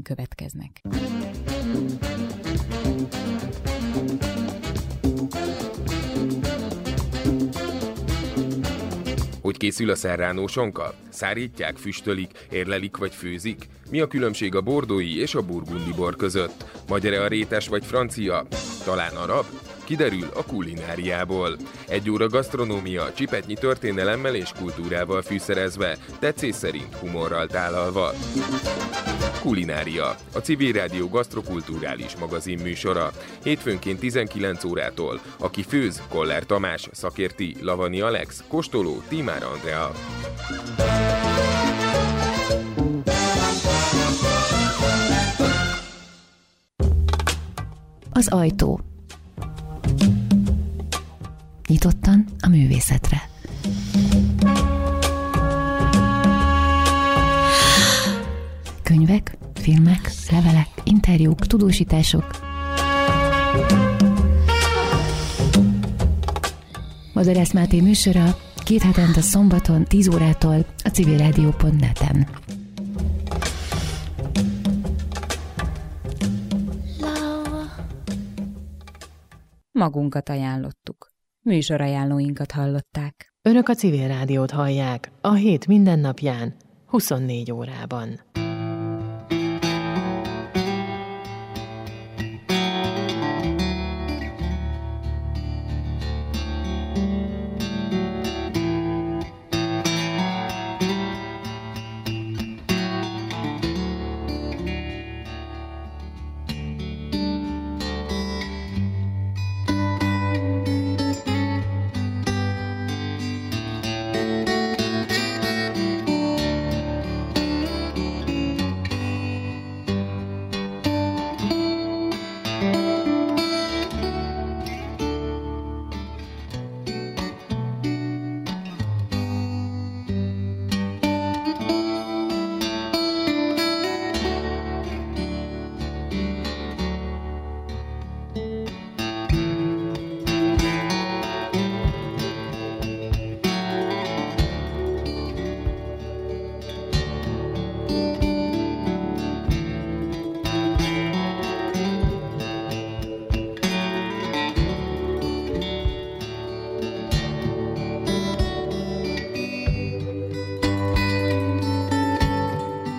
következnek. Hogy készül a serrano sonka? Szárítják, füstölik, érlelik vagy főzik? Mi a különbség a bordói és a burgundi bor között? Magyar-e a rétes vagy francia? Talán arab? Kiderül a kulináriából. 1 óra gasztronómia, csipetnyi történelemmel és kultúrával fűszerezve, tetszés szerint humorral tálalva. Kulinária, a Civil Rádió gasztrokulturális magazin műsora. Hétfőnként 19 órától. Aki főz, Koller Tamás, szakérti, Lavani Alex, kóstoló, Tímár Andrea. Az ajtó. Nyitottan a művészetre. Könyvek, filmek, levelek, interjúk, tudósítások. Madarász Máté műsora 2 hetente szombaton 10 órától a civilradio.net-en. Magunkat ajánlottuk. Műsorajánlóinkat hallották. Önök a Civil Rádiót hallják a hét mindennapján, 24 órában.